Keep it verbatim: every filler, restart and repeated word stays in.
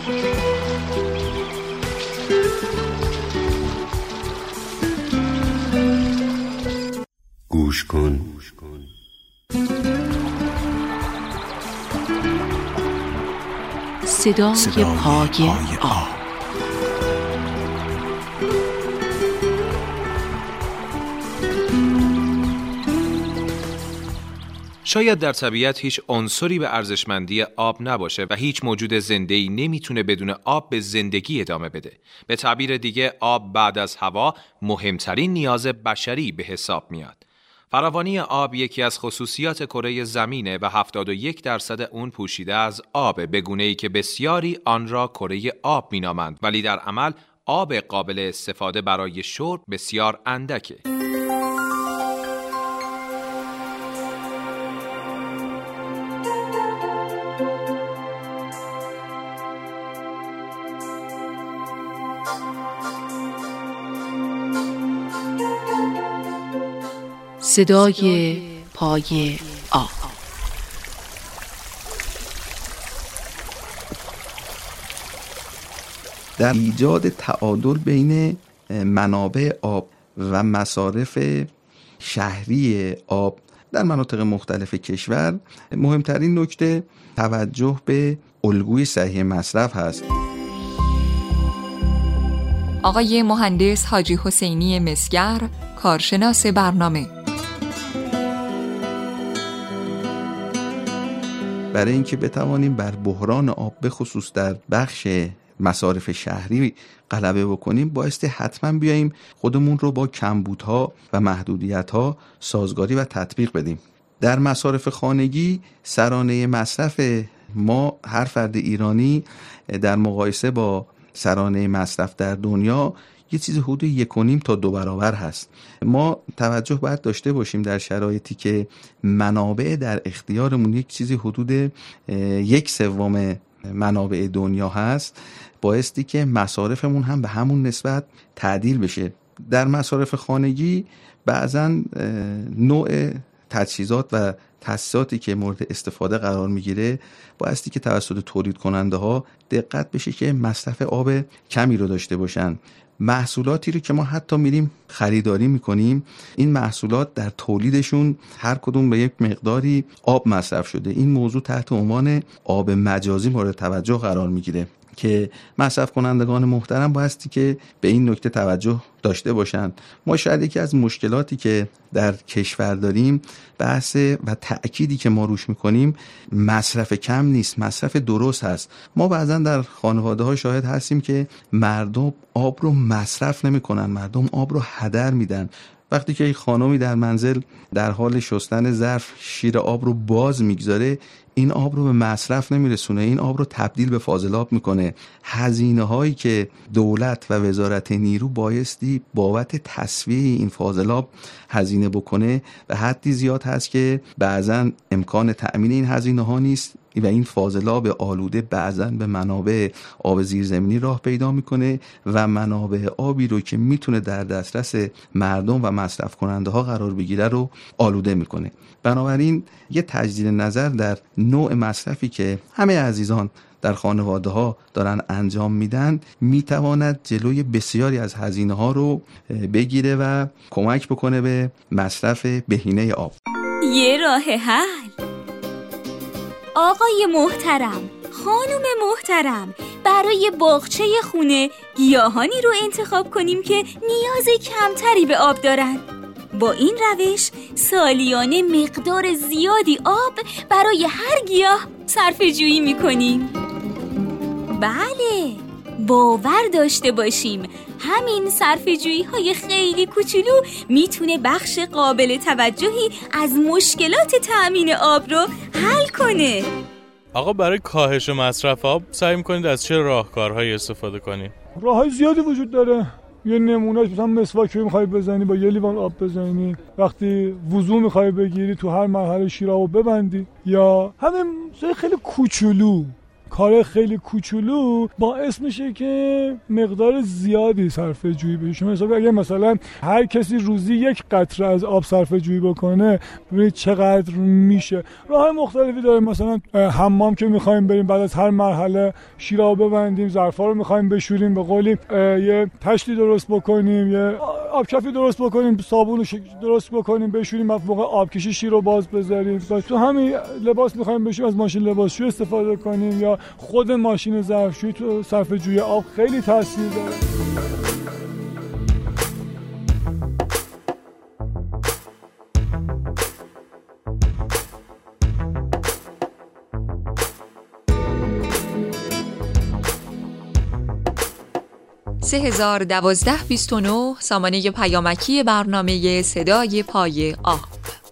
گوش کن. صدای, صدای پای آب. شاید در طبیعت هیچ عنصری به ارزشمندی آب نباشه و هیچ موجود زنده‌ای نمیتونه بدون آب به زندگی ادامه بده. به تعبیر دیگه آب بعد از هوا مهمترین نیاز بشری به حساب میاد. فراوانی آب یکی از خصوصیات کره زمینه و هفتاد و یک درصد اون پوشیده از آب، به گونه‌ای که بسیاری آن را کره آب مینامند، ولی در عمل آب قابل استفاده برای شرب بسیار اندکه. صدای پای آب. در ایجاد تعادل بین منابع آب و مصارف شهری آب در مناطق مختلف کشور، مهمترین نکته توجه به الگوی صحیح مصرف هست. آقای مهندس حاجی حسینی مسگر، کارشناس برنامه. برای اینکه بتوانیم بر بحران آب به خصوص در بخش مصارف شهری غلبه بکنیم، بایستی حتما بیاییم خودمون رو با کمبودها و محدودیت‌ها سازگاری و تطبیق بدیم. در مصارف خانگی سرانه مصرف ما هر فرد ایرانی در مقایسه با سرانه مصرف در دنیا یه چیز حدود یک و نیم تا دو برابر هست. ما توجه باید داشته باشیم در شرایطی که منابع در اختیارمون یک چیزی حدود یک سوم منابع دنیا هست، بایستی که مصارفمون هم به همون نسبت تعدیل بشه. در مصارف خانگی بعضا نوع تجهیزات و تاسیساتی که مورد استفاده قرار میگیره بایستی که توسط تولید کننده ها دقت بشه که مصرف آب کمی رو داشته باشن. محصولاتی رو که ما حتی میریم خریداری میکنیم، این محصولات در تولیدشون هر کدوم به یک مقداری آب مصرف شده. این موضوع تحت عنوان آب مجازی مورد توجه قرار میگیره که مصرف کنندگان محترم بایستی که به این نکته توجه داشته باشن. ما شاید یکی از مشکلاتی که در کشور داریم بحث و تأکیدی که ما روش میکنیم مصرف کم نیست، مصرف درست هست. ما بعضا در خانواده ها شاهد هستیم که مردم آب رو مصرف نمی کنن، مردم آب رو هدر میدن. وقتی که یک خانمی در منزل در حال شستن ظرف شیر آب رو باز میگذاره، این آب رو به مصرف نمیرسونه، این آب رو تبدیل به فاضلاب میکنه. هزینه هایی که دولت و وزارت نیرو بایستی بابت تصفیه این فاضلاب هزینه بکنه و حدی زیاد هست که بعضا امکان تأمین این هزینه ها نیست و این فاضلاب آلوده بعضا به منابع آب زیرزمینی راه پیدا میکنه و منابع آبی رو که میتونه در دسترس مردم و مصرف کننده ها قرار بگیره رو آلوده میکنه. بنابراین یه تجدید نظر در نوع مصرفی که همه عزیزان در خانواده ها دارن انجام میدن میتواند جلوی بسیاری از هزینه ها رو بگیره و کمک بکنه به مصرف بهینه آب. یه راه حل. آقای محترم، خانم محترم، برای باغچه خونه گیاهانی رو انتخاب کنیم که نیاز کمتری به آب دارن. با این روش سالیانه مقدار زیادی آب برای هر گیاه صرفه جویی میکنیم. بله، باور داشته باشیم همین صرفه جویی های خیلی کوچولو میتونه بخش قابل توجهی از مشکلات تأمین آب رو حل کنه. آقا برای کاهش مصرف آب سعی میکنید از چه راهکارهایی استفاده کنید؟ راههای زیادی وجود داره. یه نمونهش مثلا مسواک میخوای بزنی با یه لیوان آب بزنی، وقتی وضو میخوای بگیری تو هر مرحله شیرابو ببندی، یا همین خیلی کوچولو کار خیلی کوچولو باعث میشه که مقدار زیادی صرفه جویی بشه. شما حساب اگه مثلا هر کسی روزی یک قطره از آب صرفه جویی بکنه ببینید چقدر میشه. راه مختلفی داره، مثلا حمام که میخوایم بریم بعد از هر مرحله شیرا ببندیم، ظرفا رو میخوایم بشوریم، به قولی یه تشتی درست بکنیم، یه آبکفی درست بکنیم، صابون رو درست بکنیم بشوریم، بعد موقع آبکشی شیر رو باز بذاریم. تو همین لباس میخوایم بشوریم از ماشین لباسشویی استفاده کنیم یا خود ماشین ظرفشویی تو صرفه جویی آب خیلی تاثیر داره. سه هزار و دوازده بیست و نه سامانه پیامکی برنامه صدای پای آب.